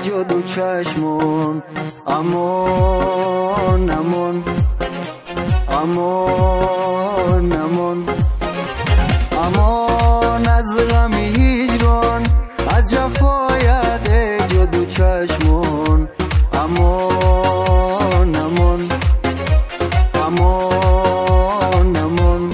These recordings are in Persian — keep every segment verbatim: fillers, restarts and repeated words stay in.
جدو چشمون. امان امان امان امان امان از غم هجران، از جفایت جدو چشمون. امان امان امان امان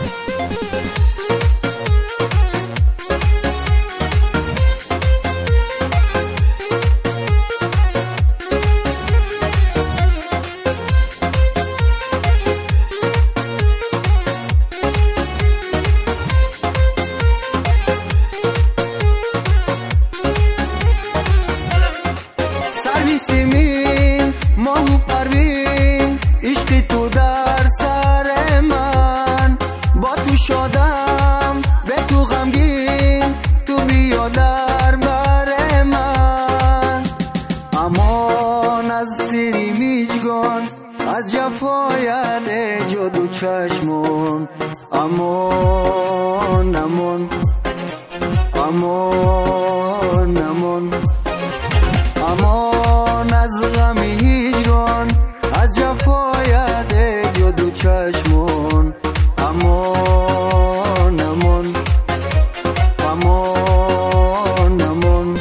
سیمین ماهو پروین، عشق تو در سر من، با تو شادم به تو غمگین، تو بیا در بر من. امان از سری میجگان، از جفایت جدو چشمون. امان امان امان امان امان از غم هجران، از جفایت جدو چشمون. امان امان امان امان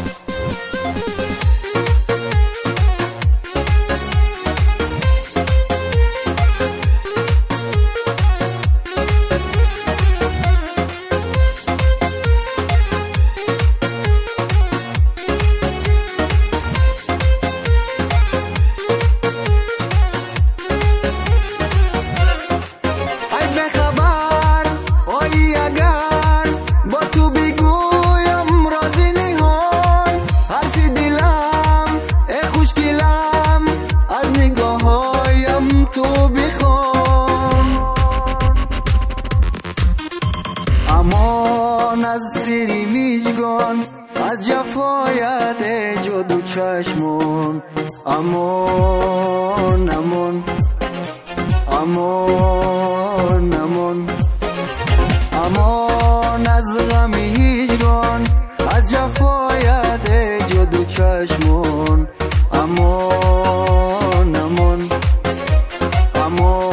امان از سری میجگان، از جفایت جدو چشمون. امان امان امان امان امان از غم هجران، از جفایت جدو چشمون. امان امان امان